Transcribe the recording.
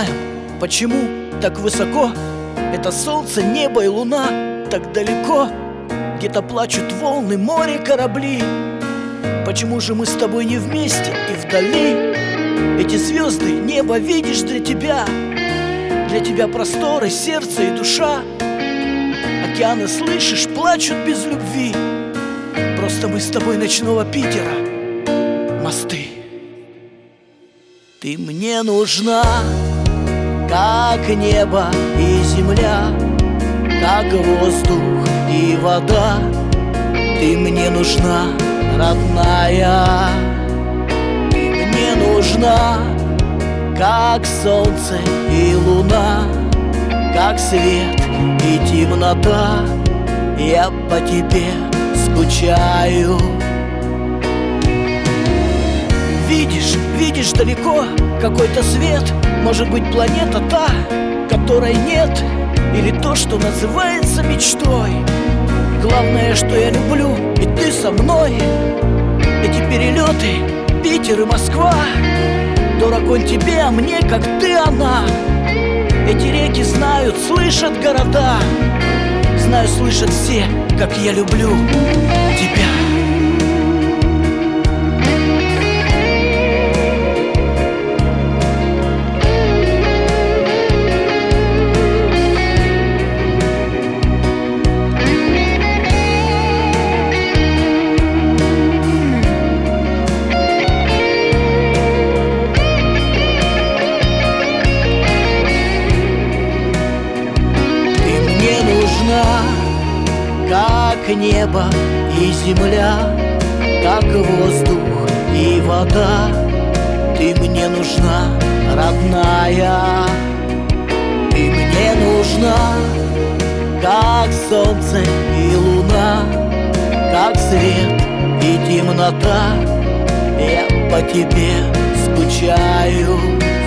знаем, почему так высоко это солнце, небо и луна. Так далеко где-то плачут волны, море, корабли. Почему же мы с тобой не вместе и вдали? Эти звезды, небо видишь для тебя просторы, сердце и душа. Океаны, слышишь, плачут без любви. Просто мы с тобой ночного Питера мосты. Ты мне нужна, как небо и земля, как воздух и вода. Ты мне нужна, родная. Ты мне нужна, как солнце и луна, как свет и темнота. Я по тебе скучаю. Видишь далеко какой-то свет. Может быть, планета та, которой нет, или то, что называется мечтой. Главное, что я люблю, и ты со мной. Эти перелеты, Питер и Москва. Дорог он тебе, а мне, как ты, она. Эти реки знают, слышат города. Знаю, слышат все, как я люблю тебя. Как небо и земля, как воздух и вода. Ты мне нужна, родная. Ты мне нужна, как солнце и луна, как свет и темнота. Я по тебе скучаю.